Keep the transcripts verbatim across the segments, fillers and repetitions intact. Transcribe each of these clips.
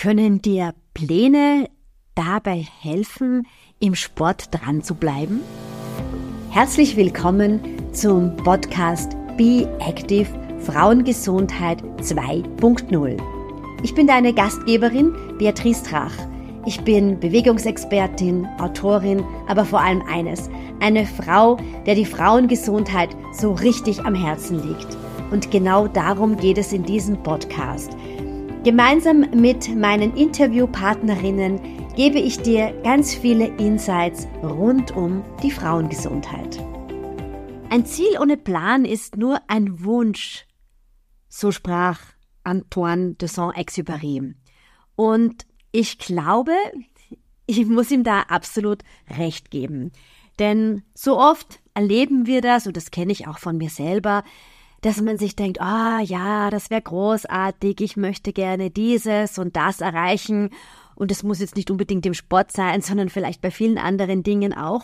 Können dir Pläne dabei helfen, im Sport dran zu bleiben? Herzlich willkommen zum Podcast Be Active Frauengesundheit zwei Punkt null. Ich bin deine Gastgeberin Beatrice Drach. Ich bin Bewegungsexpertin, Autorin, aber vor allem eines, eine Frau, der die Frauengesundheit so richtig am Herzen liegt. Und genau darum geht es in diesem Podcast. Gemeinsam mit meinen Interviewpartnerinnen gebe ich dir ganz viele Insights rund um die Frauengesundheit. Ein Ziel ohne Plan ist nur ein Wunsch, so sprach Antoine de Saint-Exupéry. Und ich glaube, ich muss ihm da absolut recht geben. Denn so oft erleben wir das, und das kenne ich auch von mir selber, dass man sich denkt, ah oh, ja, das wäre großartig, ich möchte gerne dieses und das erreichen. Und es muss jetzt nicht unbedingt im Sport sein, sondern vielleicht bei vielen anderen Dingen auch.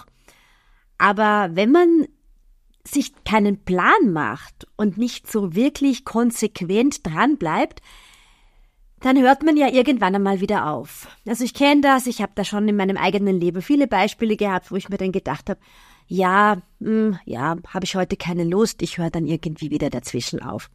Aber wenn man sich keinen Plan macht und nicht so wirklich konsequent dran bleibt, dann hört man ja irgendwann einmal wieder auf. Also ich kenne das, ich habe da schon in meinem eigenen Leben viele Beispiele gehabt, wo ich mir dann gedacht habe, ja, mh, ja, habe ich heute keine Lust, ich höre dann irgendwie wieder dazwischen auf.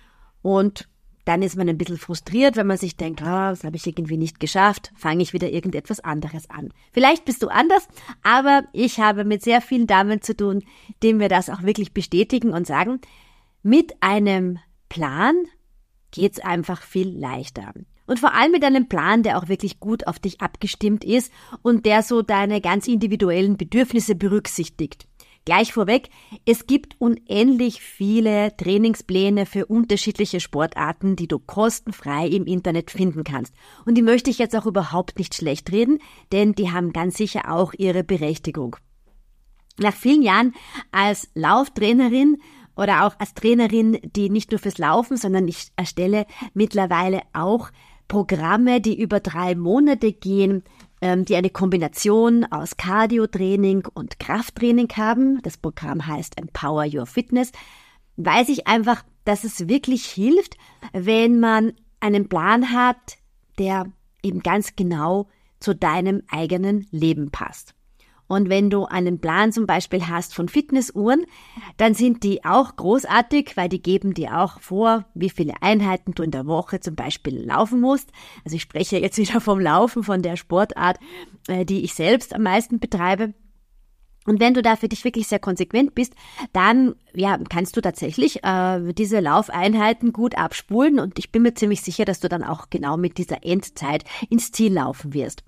Und dann ist man ein bisschen frustriert, wenn man sich denkt, ah, das habe ich irgendwie nicht geschafft, fange ich wieder irgendetwas anderes an. Vielleicht bist du anders, aber ich habe mit sehr vielen Damen zu tun, die mir das auch wirklich bestätigen und sagen, mit einem Plan geht's einfach viel leichter. Und vor allem mit einem Plan, der auch wirklich gut auf dich abgestimmt ist und der so deine ganz individuellen Bedürfnisse berücksichtigt. Gleich vorweg, es gibt unendlich viele Trainingspläne für unterschiedliche Sportarten, die du kostenfrei im Internet finden kannst. Und die möchte ich jetzt auch überhaupt nicht schlecht reden, denn die haben ganz sicher auch ihre Berechtigung. Nach vielen Jahren als Lauftrainerin oder auch als Trainerin, die nicht nur fürs Laufen, sondern ich erstelle mittlerweile auch Programme, die über drei Monate gehen, ähm, die eine Kombination aus Cardio-Training und Krafttraining haben. Das Programm heißt Empower Your Fitness. Weiß ich einfach, dass es wirklich hilft, wenn man einen Plan hat, der eben ganz genau zu deinem eigenen Leben passt. Und wenn du einen Plan zum Beispiel hast von Fitnessuhren, dann sind die auch großartig, weil die geben dir auch vor, wie viele Einheiten du in der Woche zum Beispiel laufen musst. Also ich spreche jetzt wieder vom Laufen, von der Sportart, die ich selbst am meisten betreibe. Und wenn du da für dich wirklich sehr konsequent bist, dann ja, kannst du tatsächlich äh, diese Laufeinheiten gut abspulen und ich bin mir ziemlich sicher, dass du dann auch genau mit dieser Endzeit ins Ziel laufen wirst.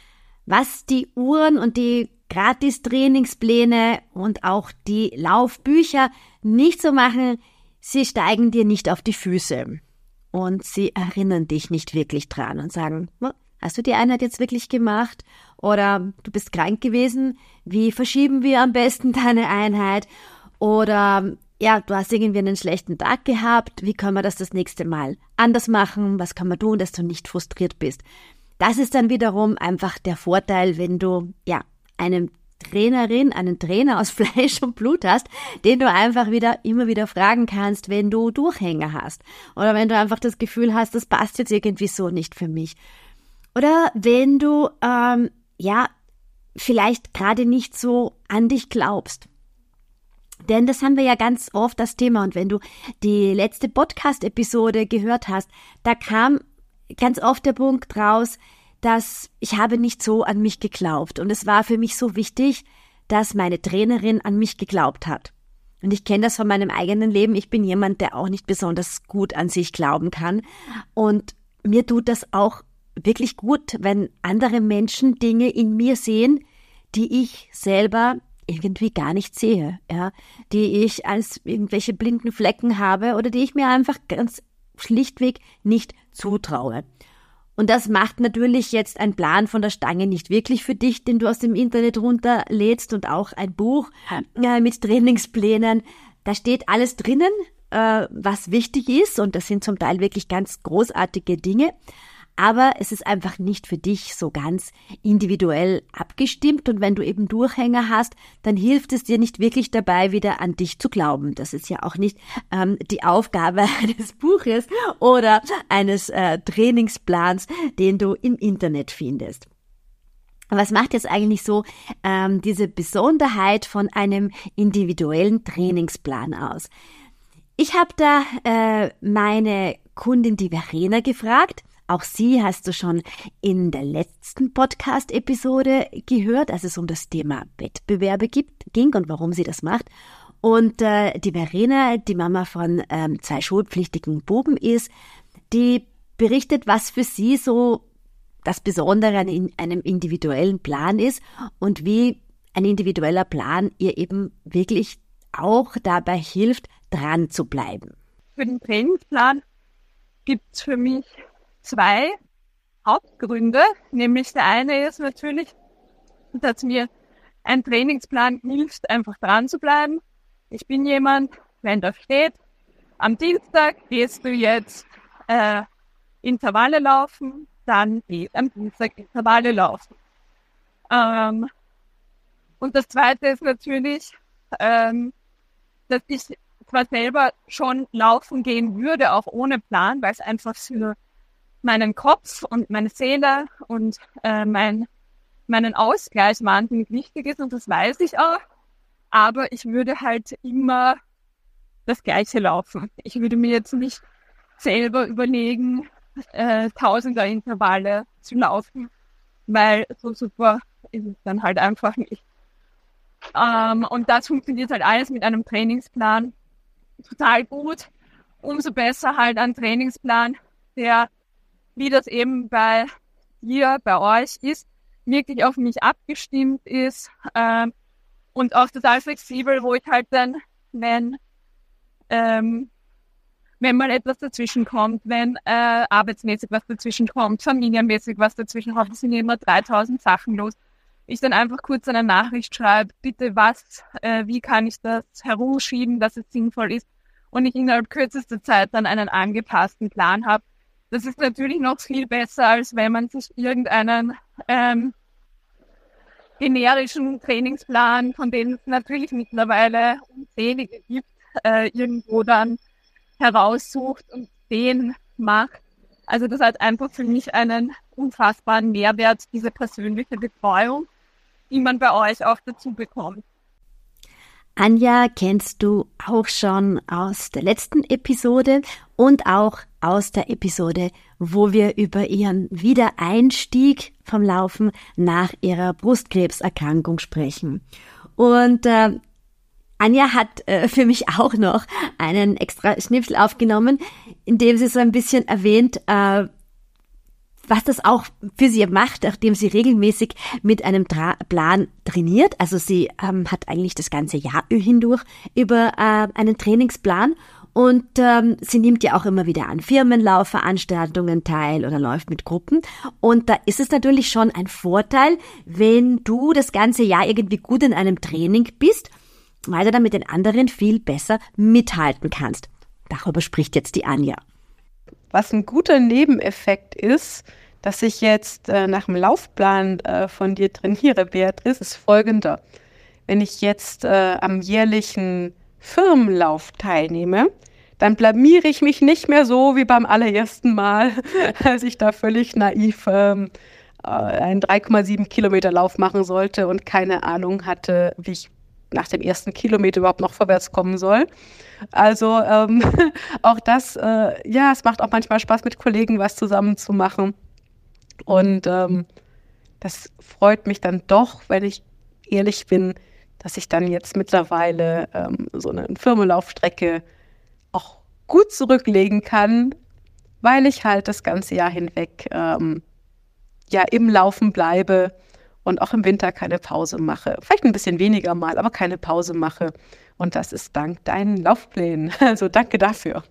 Was die Uhren und die Gratis-Trainingspläne und auch die Laufbücher nicht so machen, sie steigen dir nicht auf die Füße und sie erinnern dich nicht wirklich dran und sagen, hast du die Einheit jetzt wirklich gemacht oder du bist krank gewesen, wie verschieben wir am besten deine Einheit oder ja, du hast irgendwie einen schlechten Tag gehabt, wie können wir das das nächste Mal anders machen, was kann man tun, dass du nicht frustriert bist. Das ist dann wiederum einfach der Vorteil, wenn du ja eine Trainerin, einen Trainer aus Fleisch und Blut hast, den du einfach wieder immer wieder fragen kannst, wenn du Durchhänger hast oder wenn du einfach das Gefühl hast, das passt jetzt irgendwie so nicht für mich. Oder wenn du ähm, ja vielleicht gerade nicht so an dich glaubst. Denn das haben wir ja ganz oft das Thema und wenn du die letzte Podcast-Episode gehört hast, da kam ganz oft der Punkt raus, dass ich habe nicht so an mich geglaubt und es war für mich so wichtig, dass meine Trainerin an mich geglaubt hat. Und ich kenne das von meinem eigenen Leben, ich bin jemand, der auch nicht besonders gut an sich glauben kann und mir tut das auch wirklich gut, wenn andere Menschen Dinge in mir sehen, die ich selber irgendwie gar nicht sehe, ja, die ich als irgendwelche blinden Flecken habe oder die ich mir einfach ganz schlichtweg nicht zutraue. Und das macht natürlich jetzt ein Plan von der Stange nicht wirklich für dich, den du aus dem Internet runterlädst und auch ein Buch äh, mit Trainingsplänen. Da steht alles drinnen, äh, was wichtig ist und das sind zum Teil wirklich ganz großartige Dinge. aber es ist einfach nicht für dich so ganz individuell abgestimmt und wenn du eben Durchhänger hast, dann hilft es dir nicht wirklich dabei, wieder an dich zu glauben. Das ist ja auch nicht ähm, die Aufgabe eines Buches oder eines äh, Trainingsplans, den du im Internet findest. Was macht jetzt eigentlich so ähm, diese Besonderheit von einem individuellen Trainingsplan aus? Ich habe da äh, meine Kundin, die Verena, gefragt. Auch sie hast du schon in der letzten Podcast-Episode gehört, als es um das Thema Wettbewerbe gibt, ging und warum sie das macht. Und äh, die Verena, die Mama von ähm, zwei schulpflichtigen Buben ist, die berichtet, was für sie so das Besondere an in einem individuellen Plan ist und wie ein individueller Plan ihr eben wirklich auch dabei hilft, dran zu bleiben. Für den Trainingsplan gibt es für mich zwei Hauptgründe. Nämlich der eine ist natürlich, dass mir ein Trainingsplan hilft, einfach dran zu bleiben. Ich bin jemand, wenn da steht, am Dienstag gehst du jetzt äh, Intervalle laufen, dann geht am Dienstag Intervalle laufen. Ähm, und das Zweite ist natürlich, ähm, dass ich zwar selber schon laufen gehen würde, auch ohne Plan, weil es einfach für meinen Kopf und meine Seele und äh, mein, meinen Ausgleich wahnsinnig wichtig ist und das weiß ich auch. Aber ich würde halt immer das Gleiche laufen. Ich würde mir jetzt nicht selber überlegen, Äh, Tausender Intervalle zu laufen, weil so super ist es dann halt einfach nicht. Ähm, und das funktioniert halt alles mit einem Trainingsplan total gut. Umso besser halt ein Trainingsplan, der, wie das eben bei dir, bei euch ist, wirklich auf mich abgestimmt ist ähm, und auch total flexibel, wo ich halt dann, wenn ähm, wenn mal etwas dazwischen kommt, wenn äh, arbeitsmäßig was dazwischen kommt, familienmäßig was dazwischen kommt, es sind immer dreitausend Sachen los. Ich dann einfach kurz eine Nachricht schreibe, bitte was, äh, wie kann ich das herumschieben, dass es sinnvoll ist und ich innerhalb kürzester Zeit dann einen angepassten Plan habe. Das ist natürlich noch viel besser, als wenn man sich irgendeinen ähm, generischen Trainingsplan, von denen es natürlich mittlerweile unzählige gibt, äh, irgendwo dann heraussucht und den macht. Also das hat einfach für mich einen unfassbaren Mehrwert, diese persönliche Betreuung, die man bei euch auch dazu bekommt. Anja kennst du auch schon aus der letzten Episode und auch aus der Episode, wo wir über ihren Wiedereinstieg vom Laufen nach ihrer Brustkrebserkrankung sprechen. Und äh, Anja hat äh, für mich auch noch einen extra Schnipsel aufgenommen, in dem sie so ein bisschen erwähnt, äh, was das auch für sie macht, nachdem sie regelmäßig mit einem Tra- Plan trainiert. Also sie ähm, hat eigentlich das ganze Jahr hindurch über äh, einen Trainingsplan und ähm, sie nimmt ja auch immer wieder an Firmenlaufveranstaltungen teil oder läuft mit Gruppen. Und da ist es natürlich schon ein Vorteil, wenn du das ganze Jahr irgendwie gut in einem Training bist, weil du dann mit den anderen viel besser mithalten kannst. Darüber spricht jetzt die Anja. Was ein guter Nebeneffekt ist, dass ich jetzt äh, nach dem Laufplan äh, von dir trainiere, Beatrice, ist folgender. Wenn ich jetzt äh, am jährlichen Firmenlauf teilnehme, dann blamiere ich mich nicht mehr so wie beim allerersten Mal, als ich da völlig naiv ähm, einen drei Komma sieben Kilometer Lauf machen sollte und keine Ahnung hatte, wie ich nach dem ersten Kilometer überhaupt noch vorwärts kommen soll. Also ähm, auch das, äh, ja, es macht auch manchmal Spaß, mit Kollegen was zusammen zu machen. Und ähm, das freut mich dann doch, wenn ich ehrlich bin, dass ich dann jetzt mittlerweile ähm, so eine Firmenlaufstrecke auch gut zurücklegen kann, weil ich halt das ganze Jahr hinweg ähm, ja im Laufen bleibe und auch im Winter keine Pause mache. Vielleicht ein bisschen weniger mal, aber keine Pause mache. Und das ist dank deinen Laufplänen. Also danke dafür.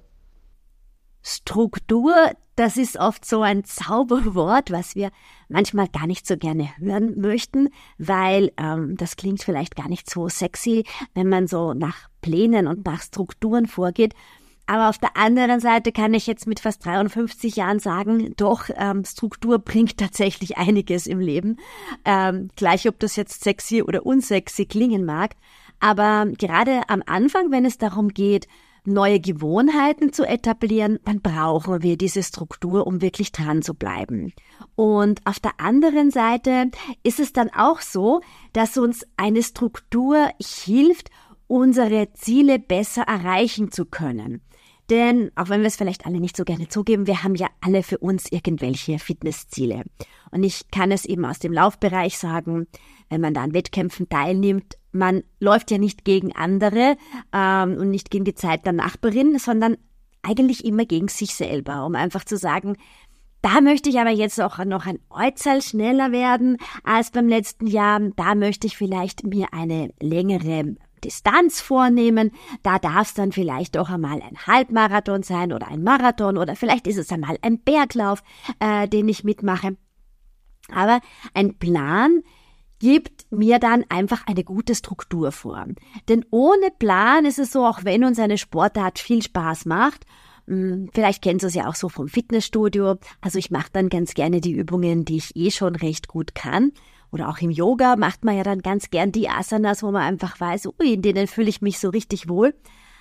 Struktur, das ist oft so ein Zauberwort, was wir manchmal gar nicht so gerne hören möchten, weil ähm, das klingt vielleicht gar nicht so sexy, wenn man so nach Plänen und nach Strukturen vorgeht. Aber auf der anderen Seite kann ich jetzt mit fast dreiundfünfzig Jahren sagen, doch, ähm, Struktur bringt tatsächlich einiges im Leben. Ähm, gleich, ob das jetzt sexy oder unsexy klingen mag. Aber gerade am Anfang, wenn es darum geht, neue Gewohnheiten zu etablieren, dann brauchen wir diese Struktur, um wirklich dran zu bleiben. Und auf der anderen Seite ist es dann auch so, dass uns eine Struktur hilft, unsere Ziele besser erreichen zu können. Denn, auch wenn wir es vielleicht alle nicht so gerne zugeben, wir haben ja alle für uns irgendwelche Fitnessziele. Und ich kann es eben aus dem Laufbereich sagen, wenn man da an Wettkämpfen teilnimmt, man läuft ja nicht gegen andere ähm, und nicht gegen die Zeit der Nachbarin, sondern eigentlich immer gegen sich selber, um einfach zu sagen, da möchte ich aber jetzt auch noch ein Äußerl schneller werden als beim letzten Jahr. Da möchte ich vielleicht mir eine längere Distanz vornehmen. Da darf es dann vielleicht auch einmal ein Halbmarathon sein oder ein Marathon oder vielleicht ist es einmal ein Berglauf, äh, den ich mitmache. Aber ein Plan gibt mir dann einfach eine gute Struktur vor. Denn ohne Plan ist es so, auch wenn uns eine Sportart viel Spaß macht, vielleicht kennst du es ja auch so vom Fitnessstudio, also ich mache dann ganz gerne die Übungen, die ich eh schon recht gut kann. Oder auch im Yoga macht man ja dann ganz gern die Asanas, wo man einfach weiß, ui, in denen fühle ich mich so richtig wohl.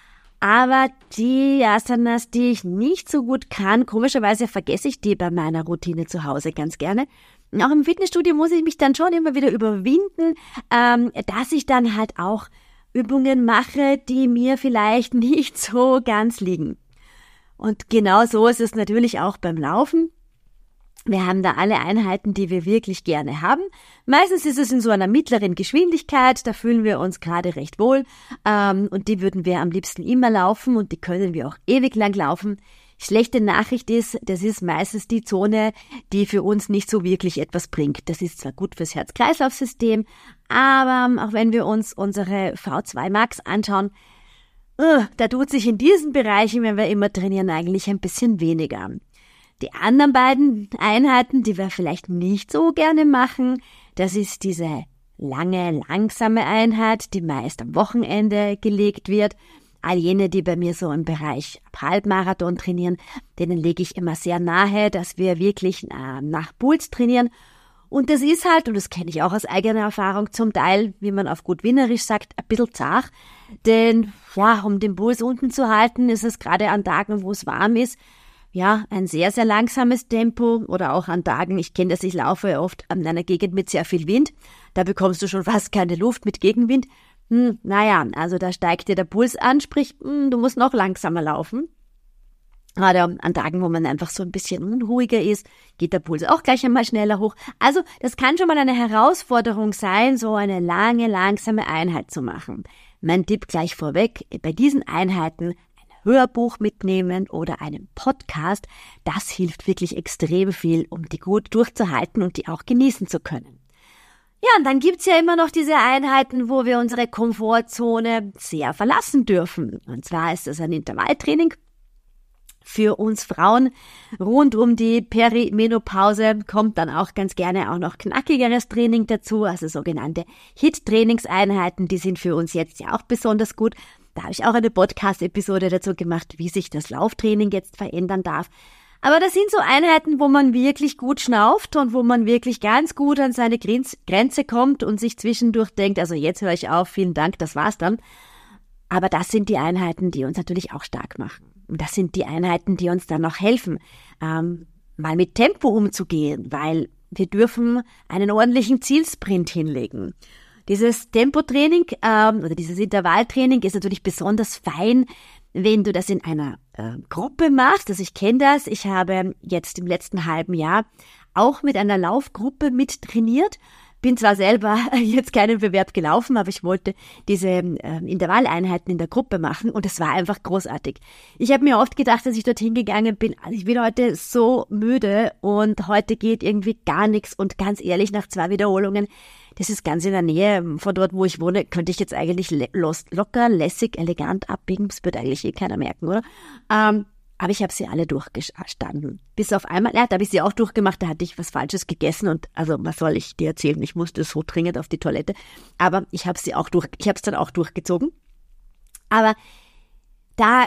Aber die Asanas, die ich nicht so gut kann, komischerweise vergesse ich die bei meiner Routine zu Hause ganz gerne. Auch im Fitnessstudio muss ich mich dann schon immer wieder überwinden, ähm, dass ich dann halt auch Übungen mache, die mir vielleicht nicht so ganz liegen. Und genau so ist es natürlich auch beim Laufen. Wir haben da alle Einheiten, die wir wirklich gerne haben. Meistens ist es in so einer mittleren Geschwindigkeit, da fühlen wir uns gerade recht wohl ähm, und die würden wir am liebsten immer laufen und die können wir auch ewig lang laufen. Schlechte Nachricht ist, das ist meistens die Zone, die für uns nicht so wirklich etwas bringt. Das ist zwar gut fürs Herz-Kreislauf-System, aber auch wenn wir uns unsere V zwei Max anschauen, uh, da tut sich in diesen Bereichen, wenn wir immer trainieren, eigentlich ein bisschen weniger. Die anderen beiden Einheiten, die wir vielleicht nicht so gerne machen, das ist diese lange, langsame Einheit, die meist am Wochenende gelegt wird. All jene, die bei mir so im Bereich Halbmarathon trainieren, denen lege ich immer sehr nahe, dass wir wirklich äh, nach Puls trainieren. Und das ist halt, und das kenne ich auch aus eigener Erfahrung, zum Teil, wie man auf gut Wienerisch sagt, ein bisschen zart. Denn ja, um den Puls unten zu halten, ist es gerade an Tagen, wo es warm ist, ja, ein sehr, sehr langsames Tempo oder auch an Tagen, ich kenne das, ich laufe oft an einer Gegend mit sehr viel Wind, da bekommst du schon fast keine Luft mit Gegenwind. Hm, naja, also da steigt dir der Puls an, sprich, hm, du musst noch langsamer laufen. Gerade an Tagen, wo man einfach so ein bisschen unruhiger ist, geht der Puls auch gleich einmal schneller hoch. Also das kann schon mal eine Herausforderung sein, so eine lange, langsame Einheit zu machen. Mein Tipp gleich vorweg, bei diesen Einheiten Hörbuch mitnehmen oder einen Podcast, das hilft wirklich extrem viel, um die gut durchzuhalten und die auch genießen zu können. Ja, und dann gibt's ja immer noch diese Einheiten, wo wir unsere Komfortzone sehr verlassen dürfen. Und zwar ist das ein Intervalltraining. Für uns Frauen rund um die Perimenopause kommt dann auch ganz gerne auch noch knackigeres Training dazu, also sogenannte H I I T-Trainingseinheiten, die sind für uns jetzt ja auch besonders gut. Da habe ich auch eine Podcast-Episode dazu gemacht, wie sich das Lauftraining jetzt verändern darf. Aber das sind so Einheiten, wo man wirklich gut schnauft und wo man wirklich ganz gut an seine Grenze kommt und sich zwischendurch denkt, also jetzt höre ich auf, vielen Dank, das war's dann. Aber das sind die Einheiten, die uns natürlich auch stark machen. Und das sind die Einheiten, die uns dann noch helfen, ähm, mal mit Tempo umzugehen, weil wir dürfen einen ordentlichen Zielsprint hinlegen. Dieses Tempotraining ähm, oder dieses Intervalltraining ist natürlich besonders fein, wenn du das in einer äh, Gruppe machst. Also ich kenne das. Ich habe jetzt im letzten halben Jahr auch mit einer Laufgruppe mit trainiert. Bin zwar selber jetzt keinen Bewerb gelaufen, aber ich wollte diese äh, Intervalleinheiten in der Gruppe machen und es war einfach großartig. Ich habe mir oft gedacht, als ich dorthin gegangen bin, ich bin heute so müde und heute geht irgendwie gar nichts und ganz ehrlich, nach zwei Wiederholungen, das ist ganz in der Nähe von dort, wo ich wohne, könnte ich jetzt eigentlich locker, lässig, elegant abbiegen, das wird eigentlich eh keiner merken, oder? Ähm, Aber ich habe sie alle durchgestanden. Bis auf einmal, ja, da habe ich sie auch durchgemacht, da hatte ich was Falsches gegessen und also was soll ich dir erzählen, ich musste so dringend auf die Toilette. Aber ich habe sie auch durch, ich habe es dann auch durchgezogen. Aber da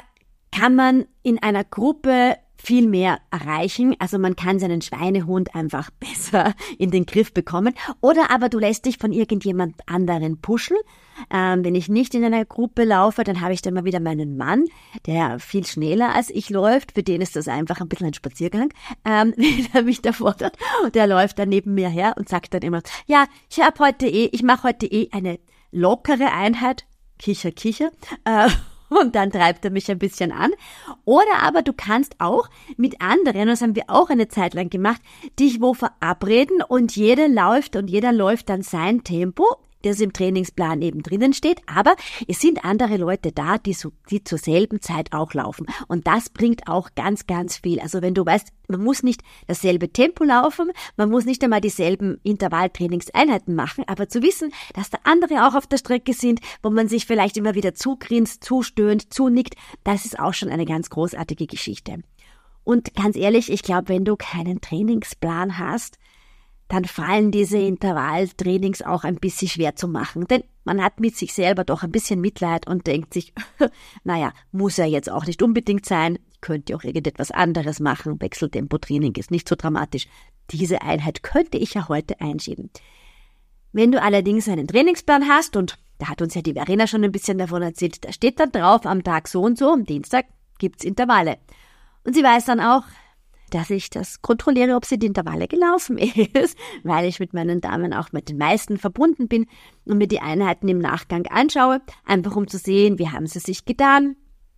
kann man in einer Gruppe viel mehr erreichen. Also man kann seinen Schweinehund einfach besser in den Griff bekommen. Oder aber du lässt dich von irgendjemand anderen pushen. Ähm, wenn ich nicht in einer Gruppe laufe, dann habe ich dann mal wieder meinen Mann, der viel schneller als ich läuft. Für den ist das einfach ein bisschen ein Spaziergang, ähm, wenn er mich da fordert. Und der läuft dann neben mir her und sagt dann immer, ja, ich habe heute eh, ich mache heute eh eine lockere Einheit. Kicher, kicher. Äh, Und dann treibt er mich ein bisschen an. Oder aber du kannst auch mit anderen, das haben wir auch eine Zeit lang gemacht, dich wo verabreden und jeder läuft und jeder läuft dann sein Tempo, das im Trainingsplan eben drinnen steht. Aber es sind andere Leute da, die, so, die zur selben Zeit auch laufen. Und das bringt auch ganz, ganz viel. Also wenn du weißt, man muss nicht dasselbe Tempo laufen, man muss nicht einmal dieselben Intervalltrainingseinheiten machen, aber zu wissen, dass da andere auch auf der Strecke sind, wo man sich vielleicht immer wieder zugrinst, zustöhnt, zunickt, das ist auch schon eine ganz großartige Geschichte. Und ganz ehrlich, ich glaube, wenn du keinen Trainingsplan hast, dann fallen diese Intervalltrainings auch ein bisschen schwer zu machen. Denn man hat mit sich selber doch ein bisschen Mitleid und denkt sich, naja, muss ja jetzt auch nicht unbedingt sein, ich könnte auch irgendetwas anderes machen, Wechseltempo-Training ist nicht so dramatisch. Diese Einheit könnte ich ja heute einschieben. Wenn du allerdings einen Trainingsplan hast, und da hat uns ja die Verena schon ein bisschen davon erzählt, da steht dann drauf, am Tag so und so, am Dienstag gibt's Intervalle. Und sie weiß dann auch, dass ich das kontrolliere, ob sie die Intervalle gelaufen ist, weil ich mit meinen Damen auch mit den meisten verbunden bin und mir die Einheiten im Nachgang anschaue, einfach um zu sehen, wie haben sie sich getan,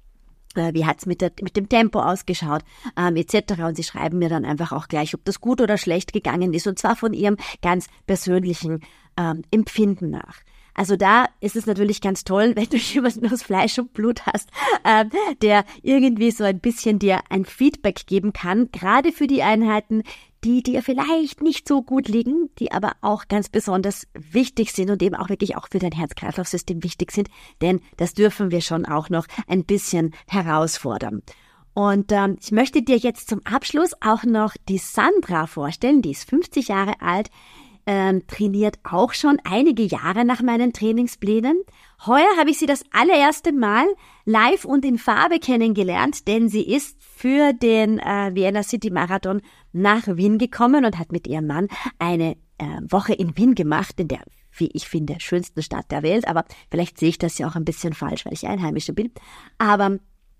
äh, wie hat's mit, der, mit dem Tempo ausgeschaut, ähm, et cetera. Und sie schreiben mir dann einfach auch gleich, ob das gut oder schlecht gegangen ist, und zwar von ihrem ganz persönlichen ähm, Empfinden nach. Also da ist es natürlich ganz toll, wenn du jemanden aus Fleisch und Blut hast, äh, der irgendwie so ein bisschen dir ein Feedback geben kann, gerade für die Einheiten, die dir vielleicht nicht so gut liegen, die aber auch ganz besonders wichtig sind und eben auch wirklich auch für dein Herz-Kreislauf-System wichtig sind, denn das dürfen wir schon auch noch ein bisschen herausfordern. Und ähm, ich möchte dir jetzt zum Abschluss auch noch die Sandra vorstellen, die ist fünfzig Jahre alt, Ähm, trainiert auch schon einige Jahre nach meinen Trainingsplänen. Heuer habe ich sie das allererste Mal live und in Farbe kennengelernt, denn sie ist für den äh, Vienna City Marathon nach Wien gekommen und hat mit ihrem Mann eine äh, Woche in Wien gemacht, in der, wie ich finde, schönsten Stadt der Welt. Aber vielleicht sehe ich das ja auch ein bisschen falsch, weil ich Einheimische bin. Aber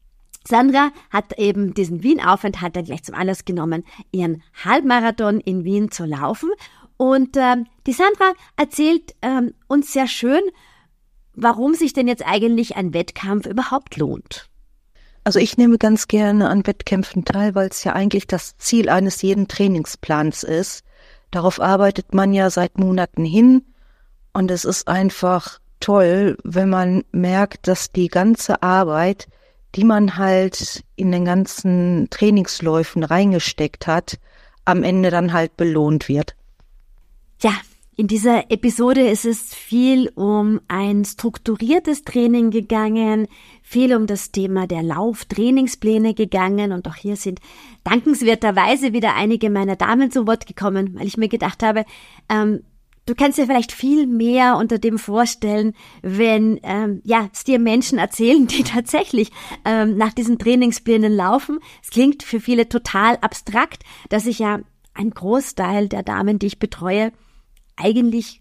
Sandra hat eben diesen Wien-Aufenthalt dann gleich zum Anlass genommen, ihren Halbmarathon in Wien zu laufen. Und ähm, die Sandra erzählt ähm, uns sehr schön, warum sich denn jetzt eigentlich ein Wettkampf überhaupt lohnt. Also ich nehme ganz gerne an Wettkämpfen teil, weil es ja eigentlich das Ziel eines jeden Trainingsplans ist. Darauf arbeitet man ja seit Monaten hin und es ist einfach toll, wenn man merkt, dass die ganze Arbeit, die man halt in den ganzen Trainingsläufen reingesteckt hat, am Ende dann halt belohnt wird. Ja, in dieser Episode ist es viel um ein strukturiertes Training gegangen, viel um das Thema der Lauftrainingspläne gegangen, und auch hier sind dankenswerterweise wieder einige meiner Damen zu Wort gekommen, weil ich mir gedacht habe, ähm, du kannst dir vielleicht viel mehr unter dem vorstellen, wenn ähm, ja es dir Menschen erzählen, die tatsächlich ähm, nach diesen Trainingsplänen laufen. Es klingt für viele total abstrakt, dass ich ja ein Großteil der Damen, die ich betreue, eigentlich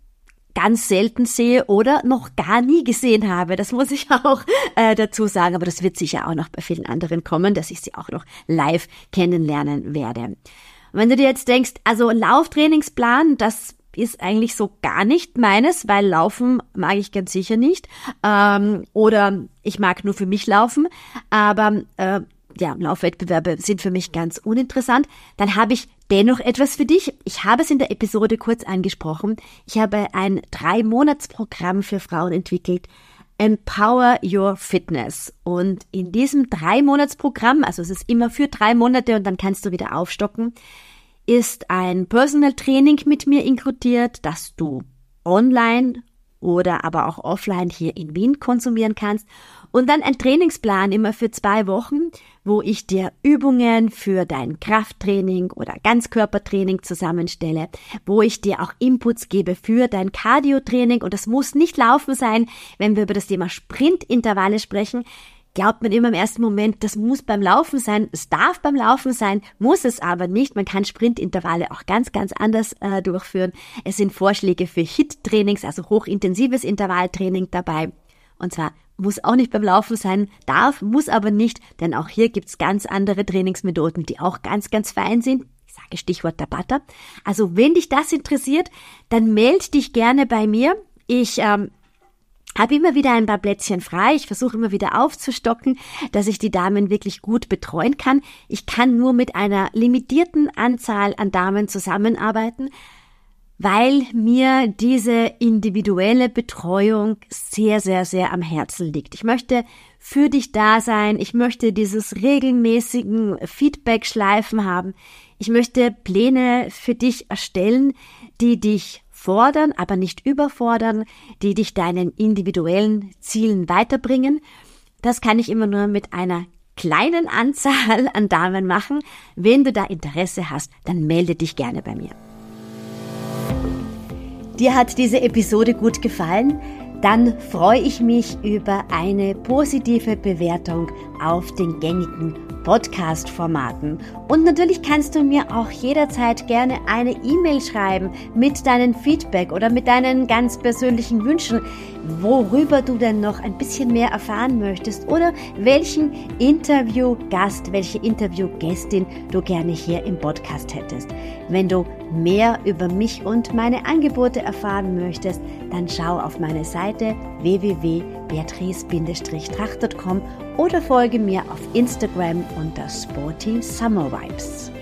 ganz selten sehe oder noch gar nie gesehen habe. Das muss ich auch äh, dazu sagen, aber das wird sicher auch noch bei vielen anderen kommen, dass ich sie auch noch live kennenlernen werde. Und wenn du dir jetzt denkst, also Lauftrainingsplan, das ist eigentlich so gar nicht meines, weil Laufen mag ich ganz sicher nicht, ähm, oder ich mag nur für mich laufen, aber äh, ja, Laufwettbewerbe sind für mich ganz uninteressant, dann habe ich dennoch etwas für dich. Ich habe es in der Episode kurz angesprochen. Ich habe ein Drei-Monats-Programm für Frauen entwickelt, Empower Your Fitness. Und in diesem Drei-Monats-Programm, also es ist immer für drei Monate und dann kannst du wieder aufstocken, ist ein Personal Training mit mir inkludiert, das du online oder aber auch offline hier in Wien konsumieren kannst. Und dann ein Trainingsplan immer für zwei Wochen, wo ich dir Übungen für dein Krafttraining oder Ganzkörpertraining zusammenstelle, wo ich dir auch Inputs gebe für dein Cardio-Training. Und das muss nicht Laufen sein, wenn wir über das Thema Sprintintervalle sprechen. glaubt man immer im ersten Moment, das muss beim Laufen sein, es darf beim Laufen sein, muss es aber nicht. Man kann Sprintintervalle auch ganz, ganz anders äh, durchführen. Es sind Vorschläge für H I I T-Trainings, also hochintensives Intervalltraining dabei. Und zwar muss auch nicht beim Laufen sein, darf, muss aber nicht, denn auch hier gibt's ganz andere Trainingsmethoden, die auch ganz, ganz fein sind. Ich sage Stichwort Tabata. Also wenn dich das interessiert, dann meld dich gerne bei mir. Ich ähm, habe immer wieder ein paar Plätzchen frei. Ich versuche immer wieder aufzustocken, dass ich die Damen wirklich gut betreuen kann. Ich kann nur mit einer limitierten Anzahl an Damen zusammenarbeiten, weil mir diese individuelle Betreuung sehr, sehr, sehr am Herzen liegt. Ich möchte für dich da sein. Ich möchte dieses regelmäßigen Feedback-Schleifen haben. Ich möchte Pläne für dich erstellen, die dich fordern, aber nicht überfordern, die dich deinen individuellen Zielen weiterbringen. Das kann ich immer nur mit einer kleinen Anzahl an Damen machen. Wenn du da Interesse hast, dann melde dich gerne bei mir. Dir hat diese Episode gut gefallen? Dann freue ich mich über eine positive Bewertung auf den gängigen Podcast-Formaten. Und natürlich kannst du mir auch jederzeit gerne eine E-Mail schreiben mit deinem Feedback oder mit deinen ganz persönlichen Wünschen, worüber du denn noch ein bisschen mehr erfahren möchtest oder welchen Interviewgast, welche Interviewgästin du gerne hier im Podcast hättest. Wenn du mehr über mich und meine Angebote erfahren möchtest, dann schau auf meine Seite w w w punkt beatrice tracht punkt com oder folge mir auf Instagram unter Sporty Summer Vibes.